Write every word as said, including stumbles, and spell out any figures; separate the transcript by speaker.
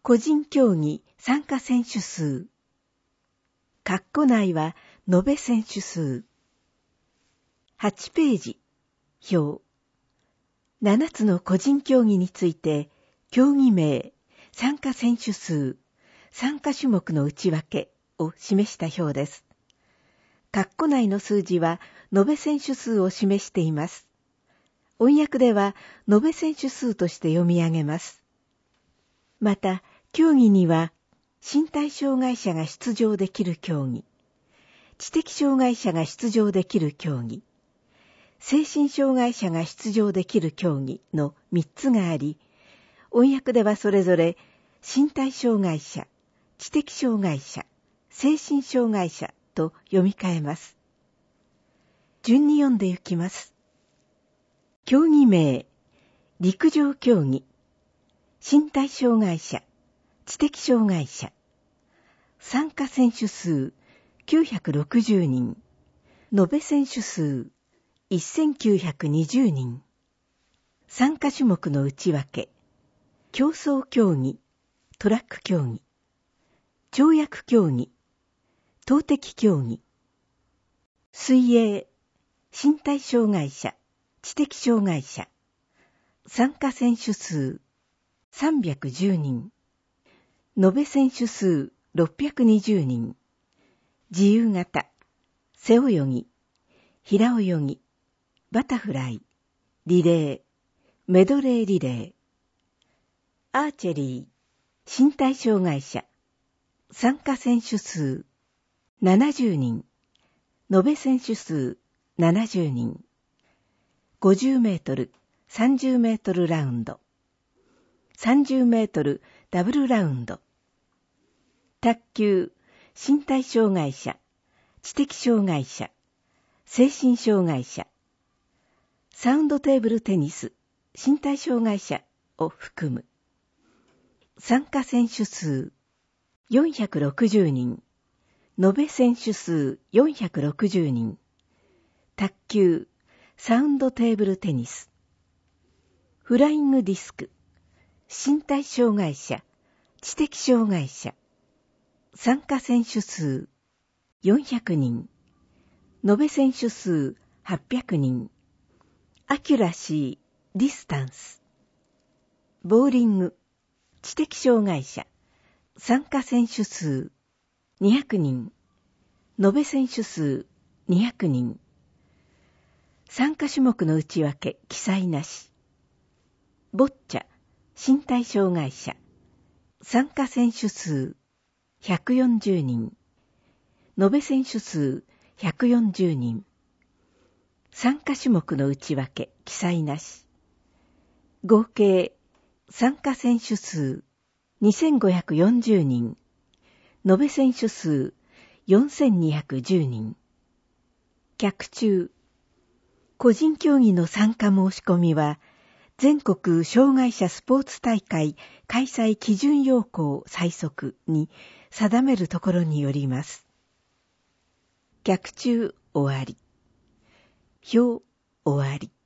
Speaker 1: 個人競技参加選手数。括弧内は延べ選手数。はちページ、表。ななつの個人競技について、競技名、参加選手数、参加種目の内訳を示した表です。括弧内の数字は延べ選手数を示しています。音訳では延べ選手数として読み上げます。また、競技には、身体障害者が出場できる競技、知的障害者が出場できる競技、精神障害者が出場できる競技のみっつがあり、音訳ではそれぞれ身体障害者、知的障害者、精神障害者と読み替えます。順に読んでいきます。競技名、陸上競技、身体障害者、知的障害者、参加選手数きゅうひゃくろくじゅうにん、延べ選手数せんきゅうひゃくにじゅうにん、参加種目の内訳、競争競技、トラック競技、跳躍競技、投擲競技、水泳、身体障害者、知的障害者、参加選手数さんびゃくじゅうにん、延べ選手数ろっぴゃくにじゅうにん、自由形、背泳ぎ、平泳ぎ、バタフライ、リレー、メドレーリレー、アーチェリー、身体障害者、参加選手数ななじゅうにん、延べ選手数ななじゅうにん、ごじゅうメートル、さんじゅうメートルラウンド、さんじゅうメートルダブルラウンド、卓球、身体障害者、知的障害者、精神障害者、サウンドテーブルテニス、身体障害者を含む。参加選手数よんひゃくろくじゅうにん、延べ選手数よんひゃくろくじゅうにん、卓球、サウンドテーブルテニス、フライングディスク、身体障害者、知的障害者、参加選手数よんひゃくにん、延べ選手数はっぴゃくにん、アキュラシー、ディスタンス、ボーリング、知的障害者、参加選手数にひゃくにん、延べ選手数にひゃくにん、参加種目の内訳記載なし、ボッチャ、身体障害者、参加選手数ひゃくよんじゅうにん、延べ選手数ひゃくよんじゅうにん、参加種目の内訳記載なし、合計参加選手数にせんごひゃくよんじゅうにん、延べ選手数よんせんにひゃくじゅうにん、脚注、個人競技の参加申し込みは、全国障害者スポーツ大会開催基準要項細則に定めるところによります。脚注終わり。表終わり。